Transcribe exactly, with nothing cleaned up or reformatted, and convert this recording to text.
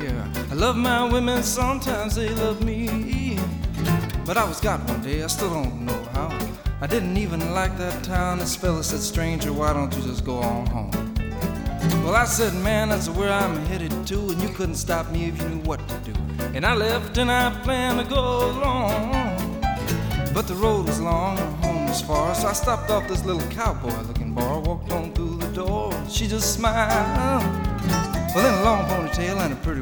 care. I love my women, sometimes they love me. But I was got one day, I still don't know how. I didn't even like that town. This fella said, stranger, why don't you just go on home? Well, I said, man, that's where I'm headed to, and you couldn't stop me if you knew what to do. And I left and I planned to go along, but the road was long and home was far. So I stopped off this little cowboy-looking bar, walked on through the door. She just smiled, well, in a long ponytail and a pretty